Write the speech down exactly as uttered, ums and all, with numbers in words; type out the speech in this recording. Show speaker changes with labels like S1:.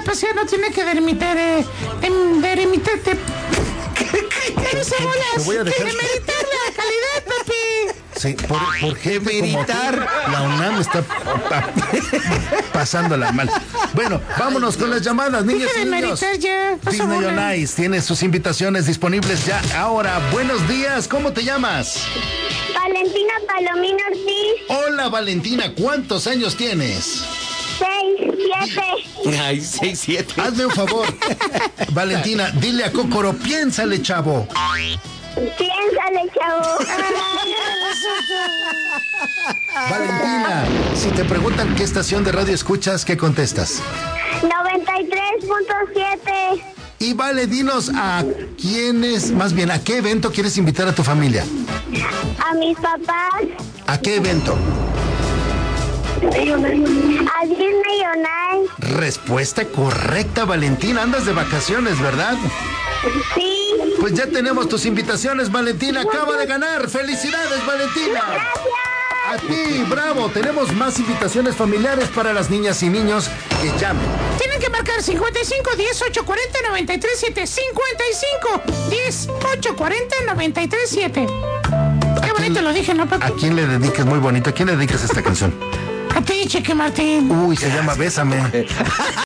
S1: pasear no tiene que dermitar, eh, dem- derimitarte. ¿Qué dice bolas?
S2: voy a dejar-
S1: Demeritar la calidad, papi.
S2: Sí, por, por gente como tú, la UNAM está pa- pasándola mal. Bueno, vámonos con las llamadas, niñas
S1: Deja
S2: y
S1: de
S2: niños.
S1: meritar ya. Pasa
S2: Disney
S1: bola.
S2: on Ice tiene sus invitaciones disponibles ya ahora. Buenos días, ¿cómo te llamas?
S3: Valentina Palomino Ortiz,
S2: Hola Valentina, ¿cuántos años tienes?
S3: seis, siete.
S4: Ay, seis, siete.
S2: Hazme un favor. Valentina, dile a Cócoro, piénsale, chavo.
S3: Piénsale, chavo.
S2: Valentina, si te preguntan qué estación de radio escuchas, ¿qué contestas?
S3: noventa y tres punto siete.
S2: Y vale, dinos a quiénes, más bien, ¿a qué evento quieres invitar a tu familia?
S3: A mis papás,
S2: ¿A qué evento?
S3: a Disney on Ice.
S2: Respuesta correcta, Valentina. Andas de vacaciones, ¿verdad?
S3: Sí.
S2: Pues ya tenemos tus invitaciones, Valentina. Acaba de ganar. ¡Felicidades, Valentina! A ti, bravo. Tenemos más invitaciones familiares para las niñas y niños que llamen.
S1: Tienen que marcar cincuenta y cinco, diez, ocho cuarenta, noventa y tres siete. cincuenta y cinco, diez, ocho cuarenta, noventa y tres siete. Qué bonito lo dije, ¿no, papi?
S2: ¿A quién le dediques? Muy bonito. ¿A quién le dedicas esta canción?
S1: A ti, Cheque Martín.
S2: Uy, se llama Bésame.